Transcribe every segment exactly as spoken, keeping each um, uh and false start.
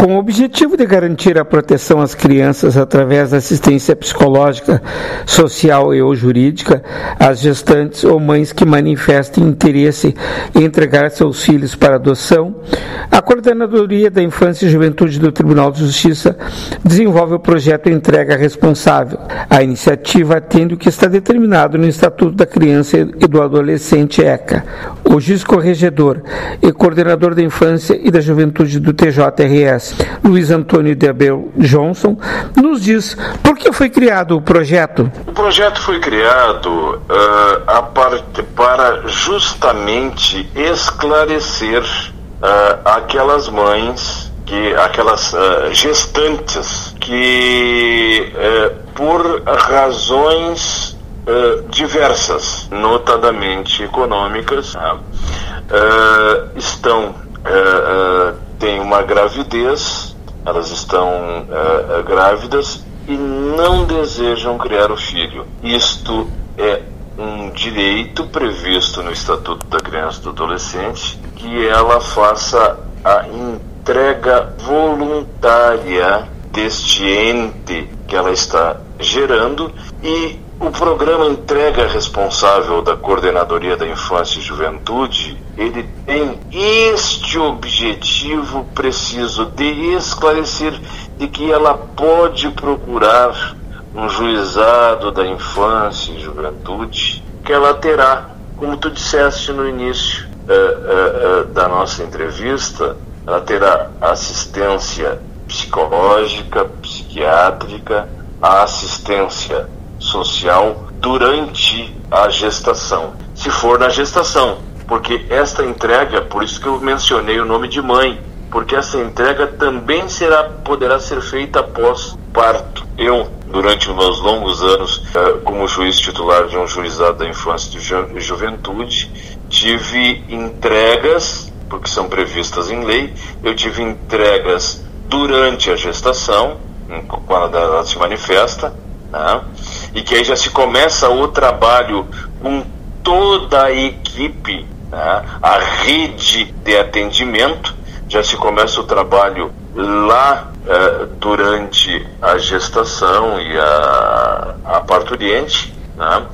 Com o objetivo de garantir a proteção às crianças através da assistência psicológica, social e ou jurídica, às gestantes ou mães que manifestem interesse em entregar seus filhos para adoção, a Coordenadoria da Infância e Juventude do Tribunal de Justiça desenvolve o projeto Entrega Responsável. A iniciativa atende o que está determinado no Estatuto da Criança e do Adolescente ECA. O juiz corregedor e coordenador da Infância e da Juventude do T J R S, Luiz Antônio de Abel Johnson, nos diz por que foi criado o projeto. O projeto foi criado uh, a parte para justamente esclarecer uh, aquelas mães, que, aquelas uh, gestantes que, uh, por razões uh, diversas, notadamente econômicas, uh, uh, estão uh, uh, têm uma gravidez, elas estão uh, grávidas e não desejam criar o filho. Isto é um direito previsto no Estatuto da Criança e do Adolescente, que ela faça a entrega voluntária deste ente que ela está gerando, e o programa Entrega Responsável da Coordenadoria da Infância e Juventude, ele tem este objetivo preciso de esclarecer de que ela pode procurar um juizado da infância e juventude, que ela terá, como tu disseste no início uh, uh, uh, da nossa entrevista, ela terá assistência psicológica, psiquiátrica, a assistência social durante a gestação, se for na gestação, porque esta entrega, por isso que eu mencionei o nome de mãe, porque essa entrega também será, poderá ser feita após parto. Eu, durante os meus longos anos como juiz titular de um juizado da infância e ju- juventude, tive entregas, porque são previstas em lei, eu tive entregas durante a gestação, quando ela se manifesta, né? E que aí já se começa o trabalho com toda a equipe, né? A rede de atendimento, já se começa o trabalho lá eh, durante a gestação e a, a parturiente, né?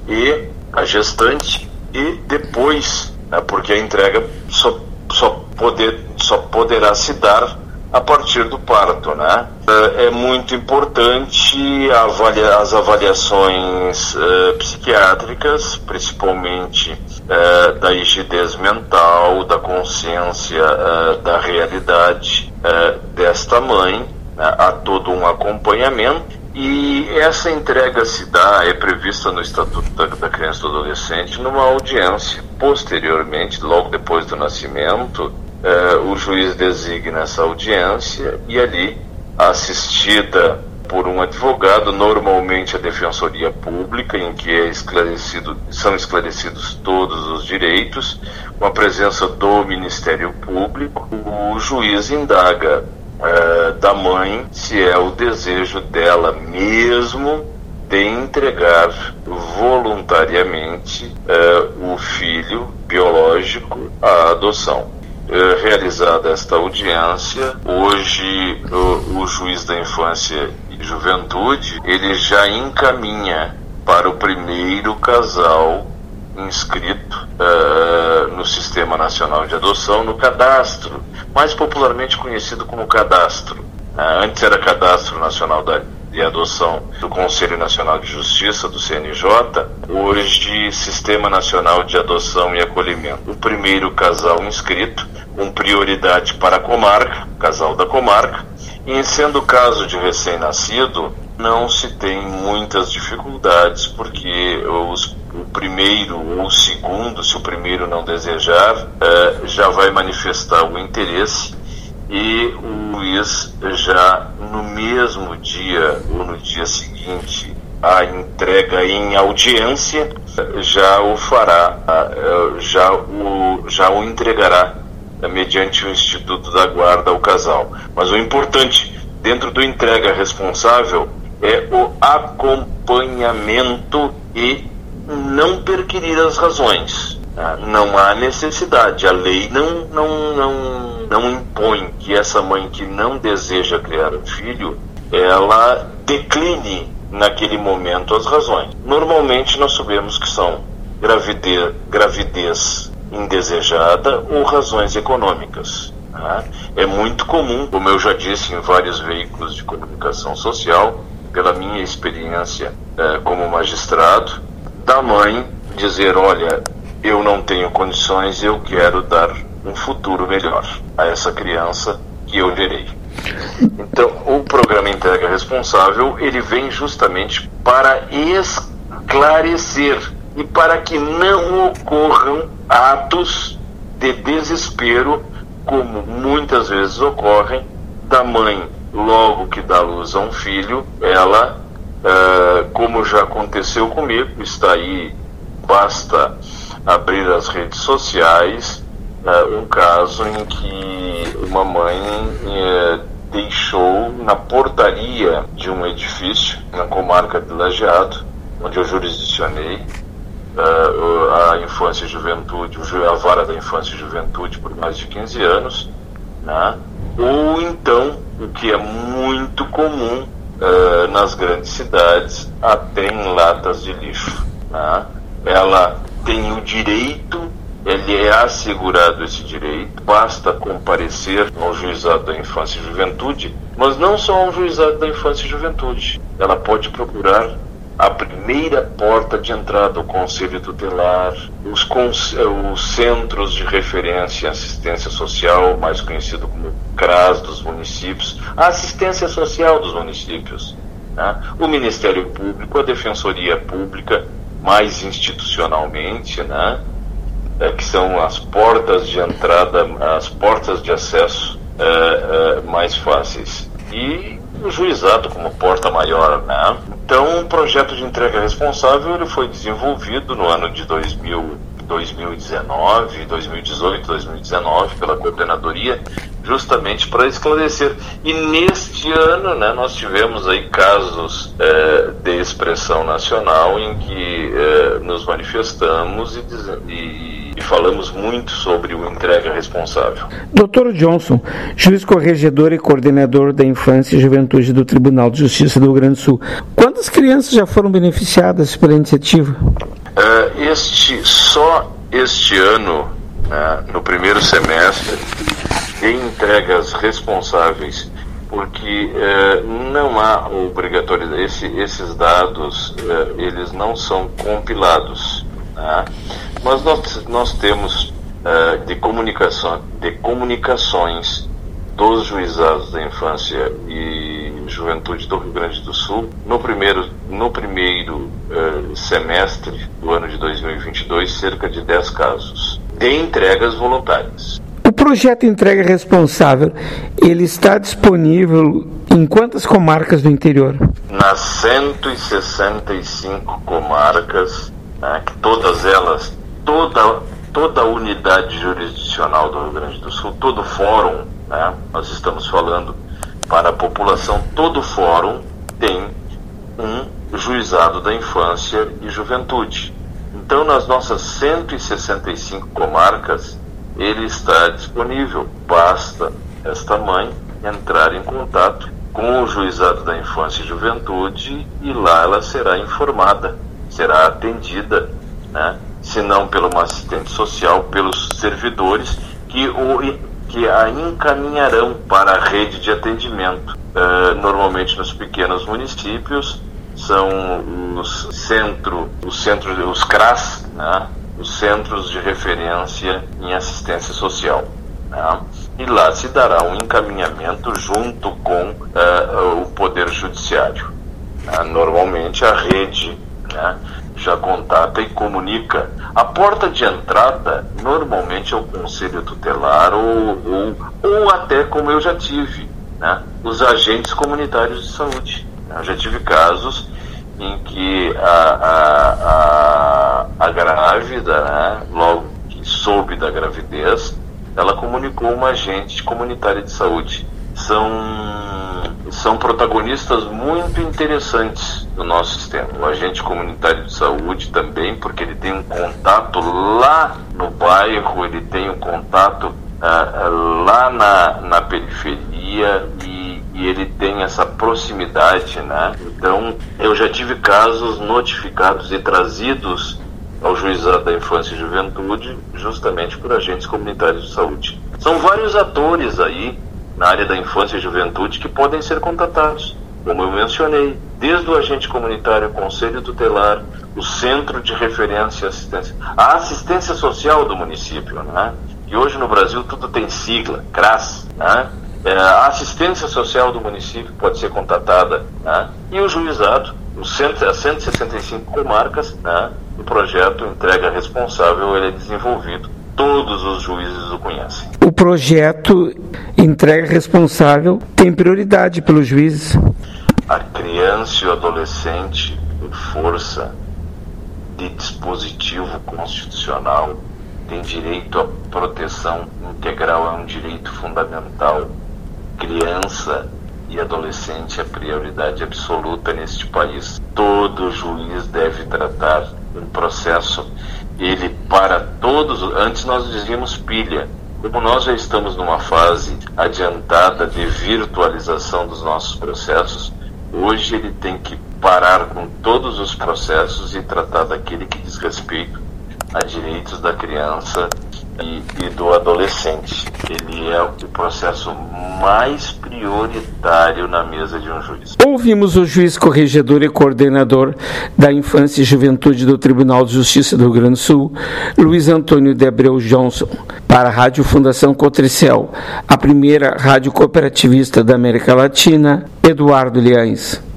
E a gestante, e depois, né? Porque a entrega só, só, poder, só poderá se dar a partir do parto, né? É muito importante avaliar as avaliações uh, psiquiátricas, principalmente uh, da rigidez mental, da consciência uh, da realidade uh, desta mãe, né? Há todo um acompanhamento, e essa entrega se dá, é prevista no Estatuto da, da Criança e do Adolescente, numa audiência. Posteriormente, logo depois do nascimento, Uh, o juiz designa essa audiência e ali, assistida por um advogado, normalmente a Defensoria Pública, em que é esclarecido, são esclarecidos todos os direitos, com a presença do Ministério Público, o juiz indaga uh, da mãe se é o desejo dela mesmo de entregar voluntariamente uh, o filho biológico à adoção. Realizada esta audiência, hoje o, o juiz da infância e juventude, ele já encaminha para o primeiro casal inscrito uh, no Sistema Nacional de Adoção, no cadastro, mais popularmente conhecido como cadastro. Uh, antes era Cadastro Nacional da de Adoção do Conselho Nacional de Justiça, do C N J, hoje Sistema Nacional de Adoção e Acolhimento. O primeiro casal inscrito, com prioridade para a comarca, casal da comarca, e sendo o caso de recém-nascido, não se tem muitas dificuldades, porque os, o primeiro ou o segundo, se o primeiro não desejar, eh, já vai manifestar o interesse, e o juiz já no mesmo dia ou no dia seguinte à entrega em audiência já o fará, já o, já o entregará mediante o Instituto da Guarda ao casal. Mas o importante dentro do entrega responsável é o acompanhamento e não perquirir as razões. Ah, não há necessidade, a lei não, não, não, não impõe que essa mãe que não deseja criar um filho, ela decline naquele momento as razões. Normalmente nós sabemos que são gravidez, gravidez indesejada ou razões econômicas. Né? É muito comum, como eu já disse em vários veículos de comunicação social, pela minha experiência eh, como magistrado, da mãe dizer, olha, eu não tenho condições, eu quero dar um futuro melhor a essa criança que eu gerei. Então, o programa Entrega Responsável, ele vem justamente para esclarecer e para que não ocorram atos de desespero, como muitas vezes ocorrem, da mãe, logo que dá luz a um filho, ela, uh, como já aconteceu comigo, está aí, basta abrir as redes sociais, uh, um caso em que uma mãe uh, deixou na portaria de um edifício, na comarca de Lajeado, onde eu jurisdicionei uh, a infância e juventude, a vara da infância e juventude por mais de quinze anos, né? Ou então, o que é muito comum uh, nas grandes cidades, até em latas de lixo, né? Ela tem o direito, ele é assegurado esse direito, basta comparecer ao juizado da infância e juventude, mas não só ao juizado da infância e juventude. Ela pode procurar a primeira porta de entrada, o Conselho Tutelar, os, os Centros de Referência e Assistência Social, mais conhecido como CRAS dos municípios, a Assistência Social dos municípios, né? O Ministério Público, a Defensoria Pública, mais institucionalmente, né? É, que são as portas de entrada, as portas de acesso é, é, mais fáceis. E o juizado como porta maior, né? Então, o projeto de entrega responsável ele foi desenvolvido no ano de dois mil, dois mil e dezenove, dois mil e dezoito, dois mil e dezenove pela coordenadoria, justamente para esclarecer. E neste ano, né, nós tivemos aí casos é, de expressão nacional em que é, nos manifestamos e, e, e falamos muito sobre o entrega responsável. doutor Johnson, juiz corregedor e coordenador da Infância e Juventude do Tribunal de Justiça do Rio Grande do Sul, quantas crianças já foram beneficiadas pela iniciativa? Uh, este, só este ano, né, no primeiro semestre, em entregas responsáveis, porque uh, não há obrigatoriedade, esse, esses dados, uh, eles não são compilados, né? Mas nós, nós temos uh, de, comunicação, de comunicações dos juizados da infância e juventude do Rio Grande do Sul, no primeiro, no primeiro uh, semestre do ano de dois mil e vinte e dois, cerca de dez casos de entregas voluntárias. O projeto Entrega Responsável, ele está disponível em quantas comarcas do interior? Nas cento e sessenta e cinco comarcas, né, que todas elas, toda, toda a unidade jurisdicional do Rio Grande do Sul, todo o fórum, né, nós estamos falando para a população, todo o fórum tem um juizado da infância e juventude. Então, nas nossas cento e sessenta e cinco comarcas, ele está disponível. Basta esta mãe entrar em contato com o juizado da infância e juventude e lá ela será informada, será atendida, né? Se não pelo uma assistente social, pelos servidores que, o, que a encaminharão para a rede de atendimento. Uh, normalmente nos pequenos municípios são os centros, os centros, os CRAS, né? Os Centros de Referência em Assistência Social, né? E lá se dará um encaminhamento junto com uh, o Poder Judiciário. Uh, normalmente a rede, né, já contata e comunica. A porta de entrada normalmente é o Conselho Tutelar ou, ou, ou até, como eu já tive, né, os agentes comunitários de saúde. Eu já tive casos em que a, a, a, a grávida, né, logo que soube da gravidez, ela comunicou uma agente comunitária de saúde. São, são protagonistas muito interessantes no nosso sistema. O agente comunitário de saúde também, porque ele tem um contato lá no bairro, ele tem um contato uh, lá na, na periferia e, e ele tem essa proximidade, né? Então, eu já tive casos notificados e trazidos ao Juizado da Infância e Juventude justamente por agentes comunitários de saúde. São vários atores aí na área da infância e juventude que podem ser contatados, como eu mencionei, desde o agente comunitário, o conselho tutelar, o centro de referência e assistência, a assistência social do município, né? E hoje no Brasil tudo tem sigla, CRAS, né? É, a assistência social do município pode ser contatada, né? E o juizado, os cento, as cento e sessenta e cinco comarcas, né? O projeto Entrega Responsável, ele é desenvolvido. Todos os juízes o conhecem. O projeto Entrega Responsável tem prioridade pelos juízes? A criança e o adolescente, por força de dispositivo constitucional, tem direito à proteção integral, é um direito fundamental. Criança e adolescente é prioridade absoluta neste país. Todo juiz deve tratar um processo, ele para todos, antes nós dizíamos pilha, como nós já estamos numa fase adiantada de virtualização dos nossos processos, hoje ele tem que parar com todos os processos e tratar daquele que diz respeito a direitos da criança e, e do adolescente. Ele é o processo mais prioritário na mesa de um juiz. Ouvimos o juiz corregedor e coordenador da Infância e Juventude do Tribunal de Justiça do Rio Grande do Sul, Luiz Antônio de Abreu Johnson, para a Rádio Fundação Cotricel, a primeira rádio cooperativista da América Latina, Eduardo Liães.